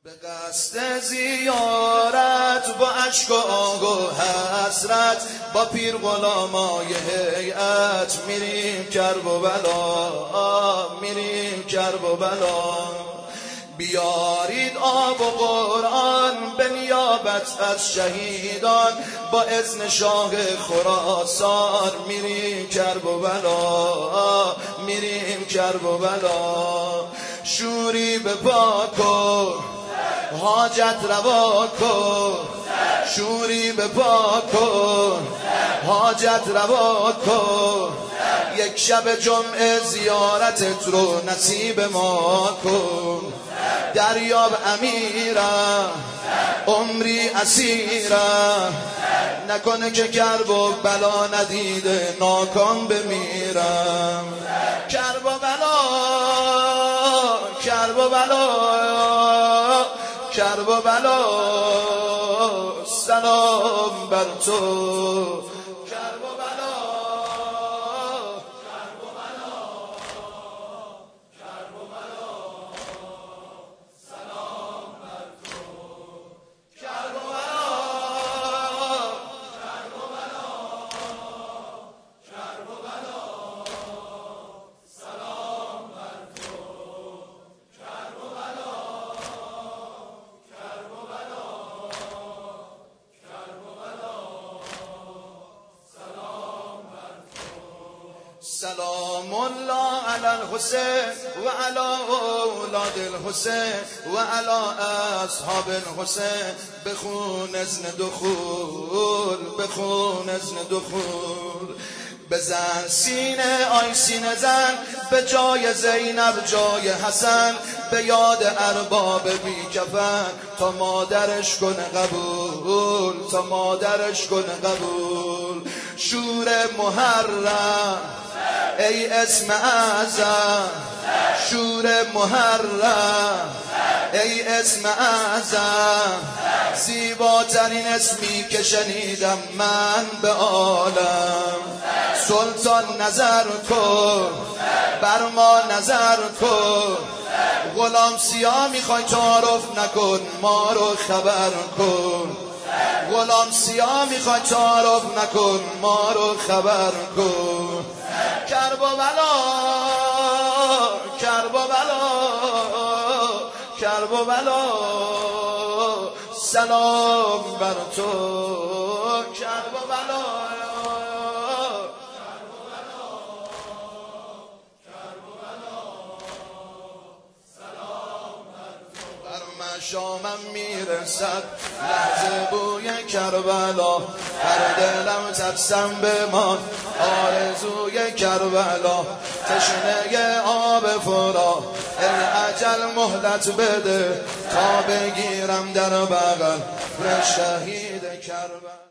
به قصد زیارت با اشک و آه و حسرت با پیر غلامای هیئت میریم کرب و بلا، میریم کرب و بلا. بیارید آب و قرآن به نیابت از شهیدان، با اذن شاه خراسان میریم کرب و بلا، میریم کرب و بلا. شوری به پا کن حاجت روا کن، شوری به پا کن حاجت روا کن. یک شب جمعه زیارتت رو نصیب ما کن. دریاب امیرم عمری اسیرم، نکنه که کرب و بلا ندیده ناکام بمیرم. کرب و بلا، کرب و بلا، کرب و بلا، سلام بر تو. کرب و بلا، کرب و بلا، کرب و بلا، سلام بر تو. کرب و بلا، کرب و بلا، کرب و بلا، سلام بر تو. کرب و بلا، کرب و بلا، کرب و بلا، سلام بر تو. سلام الله علی الحسین و علی اولاد الحسین و علی اصحاب الحسین. بخون اذن دخول، بخون اذن دخول. بزن سینه آی سینه زن، به جای زینب جای حسن، به یاد ارباب بی کفن، تا مادرش کنه قبول، تا مادرش کنه قبول. شور محرم ای اسم اعظم، شور محرم ای اسم اعظم، زیباترین اسمی که شنیدم من به عالم. سلطان نظر کن بر ما نظر کن، غلام سیاه میخوای تعارف نکن ما رو خبر کن. غلام سیاه میخوای تعارف نکن ما رو خبر کن. کرب و بلا، کرب و بلا، کرب و بلا، سلام بر تو. کرب و بلا، کرب و بلا، کرب و بلا، سلام بر تو. بر مشامم میرسد لحظه بوی کربلا، هر دلم ترسم بمان آرزوی کربلا. تشنه آب فرا ای اجل مهلت بده، تا بگیرم در بغل شهید کربلا.